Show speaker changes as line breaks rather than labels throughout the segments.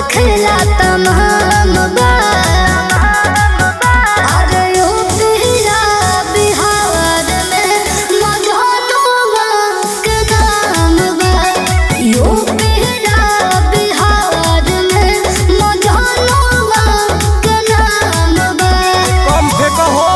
खेला तमाम बा अरे यूपीया बिहार में मजनुआ के नाम बा यूपीया बिहार में मजनुआ के नाम बा
कम फेंको हो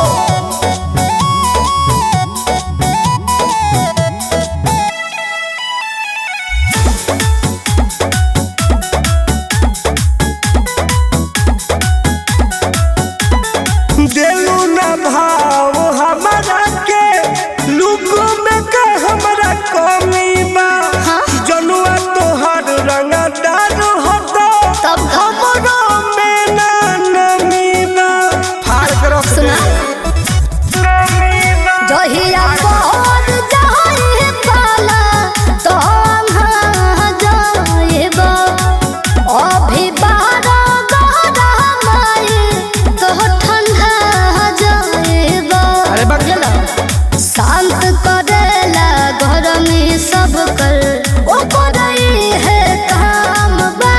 देलू ना भाव हमारा के लुको में का हमारा कमी बा जनुआ तोहर रंगदार होतो
तब
हमरो में ना नमी बा फाड़ के रख दे नमी बा
जहिया पहर जाए पाला तो हम जाएबा अभी बारा गहरा माए तो ठंडा जाएबा
अरे बगला
शांत करेला घर में सब कर ओ करई है काम बा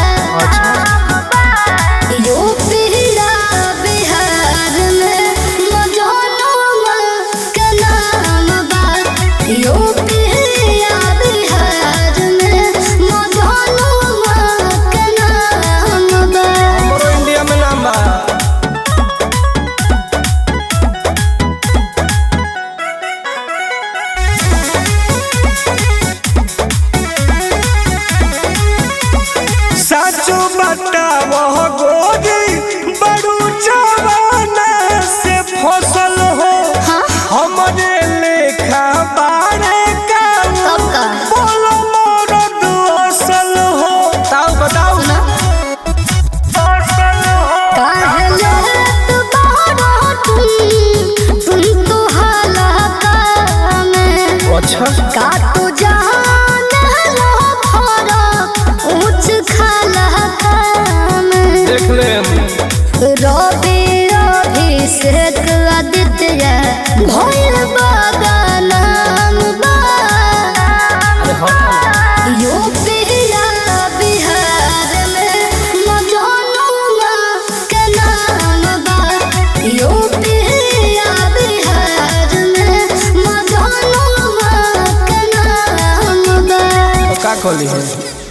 यूपीया बिहार में मजनुआ के नाम बा यूपीया बिहार में मजनुआ के नाम बा
हमरो इंडिया में नाम बा साचो बतावह गोरी बड़ू जवाना से फसल हो हमरे लेखा बारे का
तब का
बोलो मरद असल हो ताऊ बताऊ ना असल हो
काहे लेत बारो तुम तो हलाका में
अच्छा
का तू जान लो फरक ऊंच खाला में
देख ले
रवि अभिषेक आदित्य भइल बागानाम बा यूपीया बिहार में मजनुआ के नाम बा यूपीया बिहार में मजनुआ के नाम बा
का कहली है